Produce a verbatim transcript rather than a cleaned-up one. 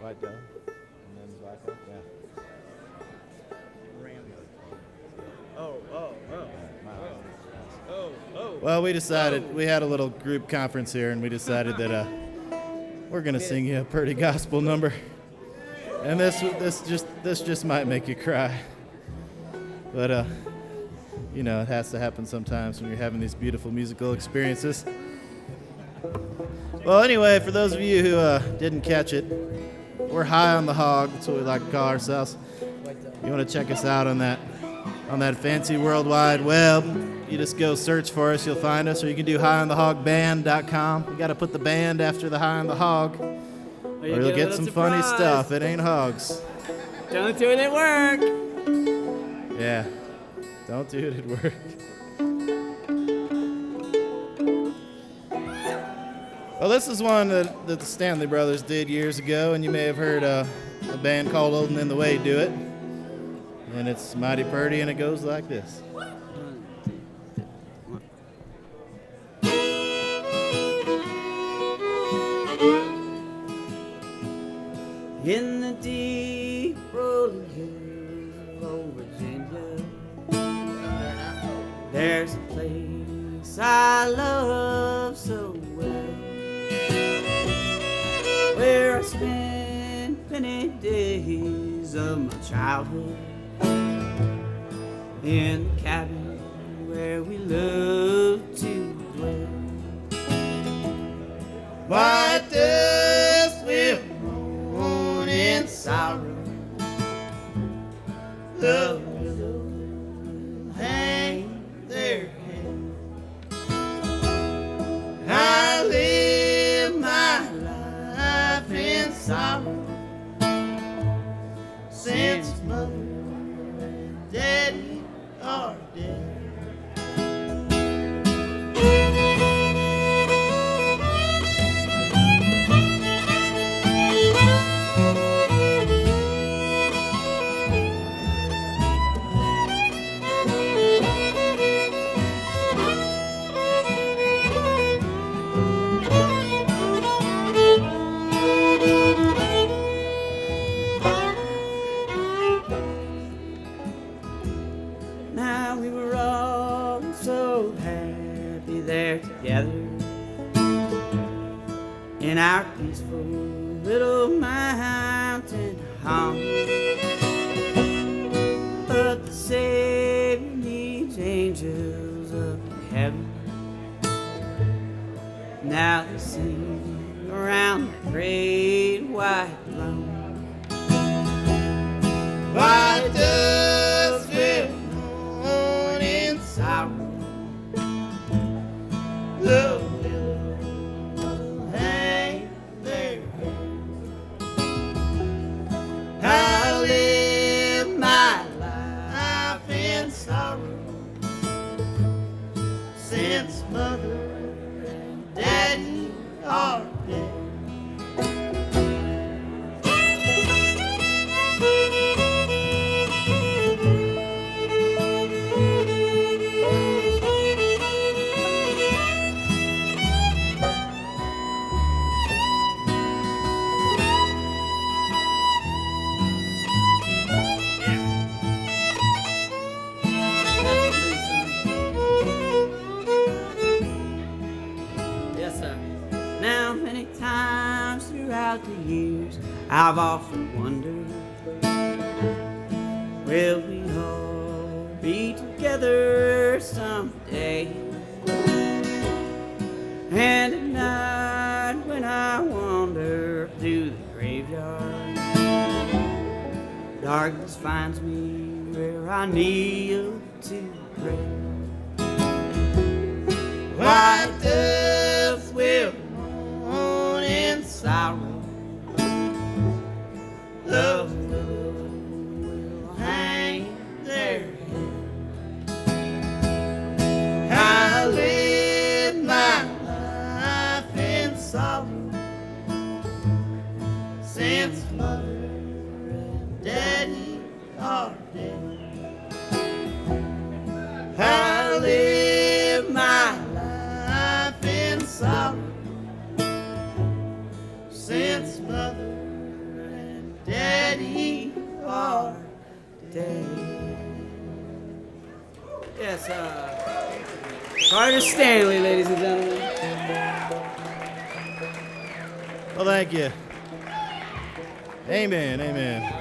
White Dove, and then Black Oak. Yeah. Oh, oh, oh. Oh, oh. Well, we decided we had a little group conference here, and we decided that uh, we're gonna sing you a Purdy gospel number, and this this just this just might make you cry, but uh, you know, it has to happen sometimes when you're having these beautiful musical experiences. Well, anyway, for those of you who uh, didn't catch it, we're high on the hog. That's what we like to call ourselves. You want to check us out on that on that fancy World Wide Web? You just go search for us, you'll find us, or you can do high on the hog band dot com. You got to put the band after the High on the Hog, or you you'll get, get some funny surprise. stuff. It ain't hogs. Don't do it at work. Yeah, don't do it at work. Well, this is one that, that the Stanley Brothers did years ago, and you may have heard uh, a band called Olden and the Way do it. And it's mighty purty, and it goes like this. In the deep rolling hills of old Virginia, there's a place I love so well, where I spent many days of my childhood, in the cabin where we loved to dwell. White dust will mourn in sorrow, the willow will hang their head. I live my life in sorrow, since mother and daddy are dead. Now we were all so happy there together in our peaceful little mountain home. But the Savior needs angels up in heaven. Now they sing around the great white throne. White dust will mourn in sorrow, the willow will hang their head. I live my life in sorrow, since mother and daddy are dead. Yes, sir. Now, many times throughout the years, I've often wondered, will we all be together someday? And at night when I wander through the graveyard, darkness finds me where I kneel to pray. White doves will mourn in sorrow, the willow will hang their head. I live my life in sorrow, since mother and daddy are dead. I live my life in sorrow, since mother ready for day. Yes, uh, Carter Stanley, ladies and gentlemen. Well, thank you. Amen, amen.